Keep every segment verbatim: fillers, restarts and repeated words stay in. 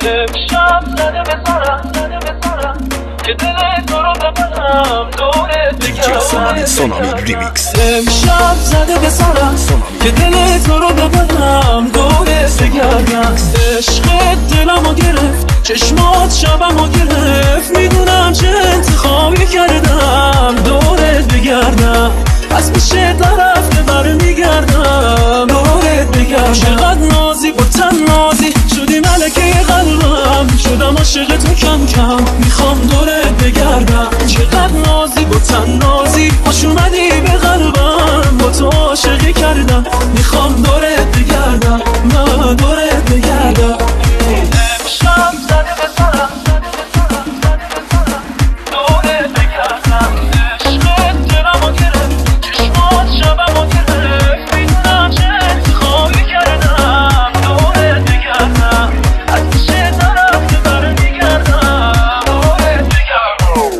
امشب زده به سرم زده به سرم که دل تو رو ببرم دورت بگردم. سونامی ریمیکس. امشب زده به سرم که دل تو رو ببرم دورت بگردم. عشقت دلمو گرفت چشمات شبمو گرفت، میدونم چه انتخابی کردم دورت بگردم. از پیش طرف که برمیگردم دورت بگردم. چقدر نازی با تن نازی شدی ملکه قلبم، شدم عاشق تو کم کم میخوام دورت بگردم. چقدر نازی با تن نازی خوش اومدی به قلبم، با تو عاشقی کردم میخوام دورت بگردم. نه دورت بگردم. امشب زده به سرم زده به سرم زده به سرم دورت بگردم. عشقت دلمو گرفت چشمات شبمو گرفت، میدونم چه انتخابی کردم دورت بگردم. از پیش طرف که برمیگردم دورت بگردم.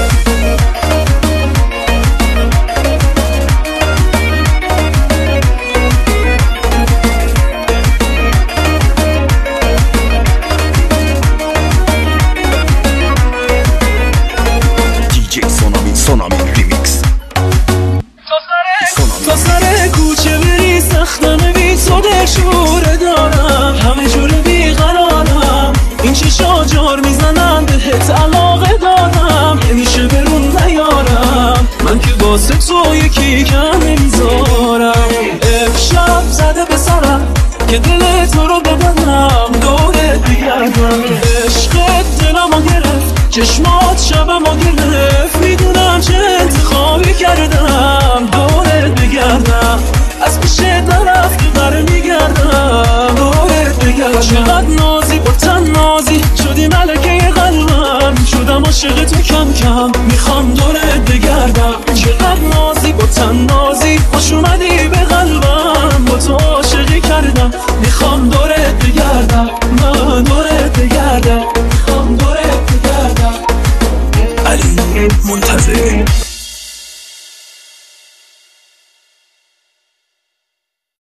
دیجی سونامی سونامی ریمیکس. تا سر کوچه بری سختمه بی تو دلشوره دارم، همه جور بیقرارم، این چشا جار میزنن بهت علاقه دارم، نمیشه برون نیارم من که واسه تو یکی کم نمیذارم. امشب زده به سرم که دل تو رو ببرم دورت بگردم. عشقت دلمو گرفت چشمات شبمو گرفت، میدونم چه انتخابی کردم دورت بگردم. از پیش طرف که برمیگردم دورت بگردم. چقدر نازی با تن نازی شدی ملکه قلبم، شدم عاشق تو کم کم میخوام دورت بگردم. چقدر نازی با تن نازی خوش اومدی به قلبم، با تو عاشقی کردم میخوام دورت بگردم. من دورت بگردم میخوام دورت بگردم. علی منتظر.